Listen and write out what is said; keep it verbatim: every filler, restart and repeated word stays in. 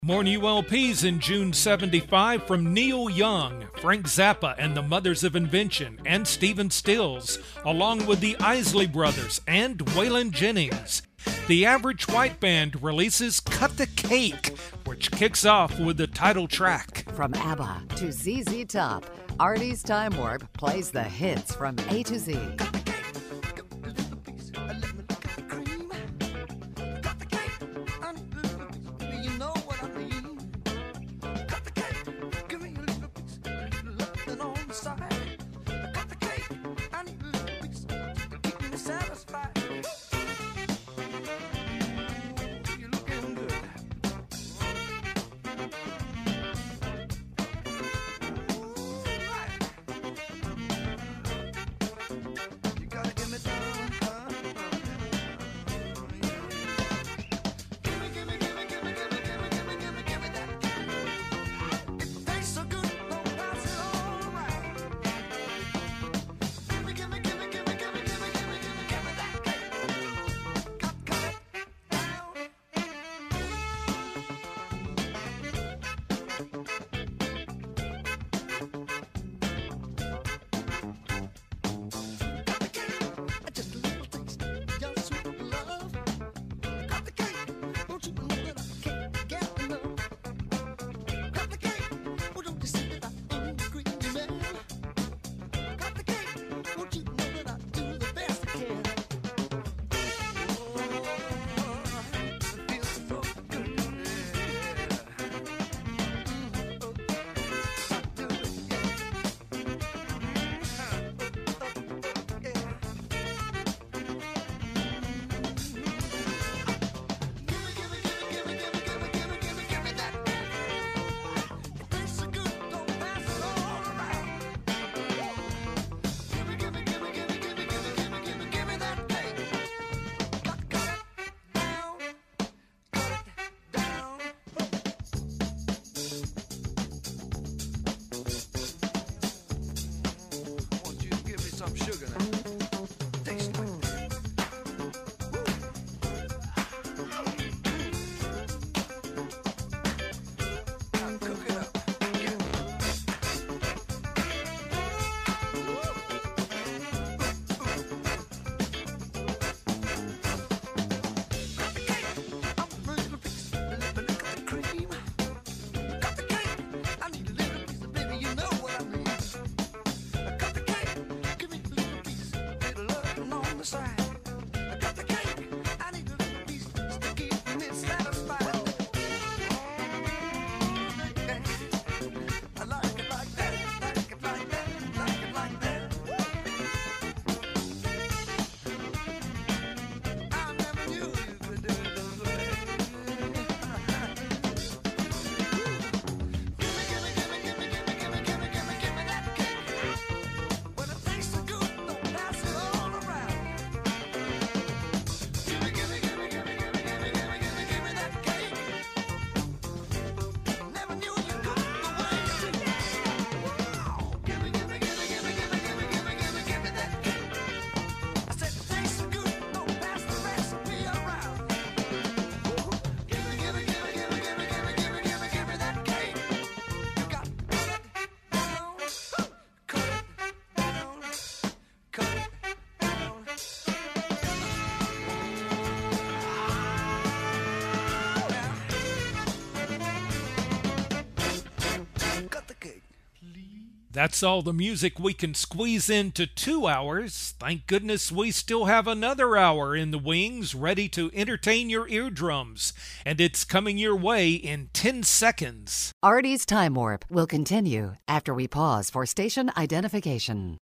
More new L Ps in June seventy-five from Neil Young, Frank Zappa and the Mothers of Invention, and Stephen Stills, along with the Isley Brothers and Waylon Jennings. The Average White Band releases Cut the Cake, which kicks off with the title track. From ABBA to Z Z Top, Artie's Time Warp plays the hits from A to Z. That's all the music we can squeeze into two hours. Thank goodness we still have another hour in the wings ready to entertain your eardrums. And it's coming your way in ten seconds. Artie's Time Warp will continue after we pause for station identification.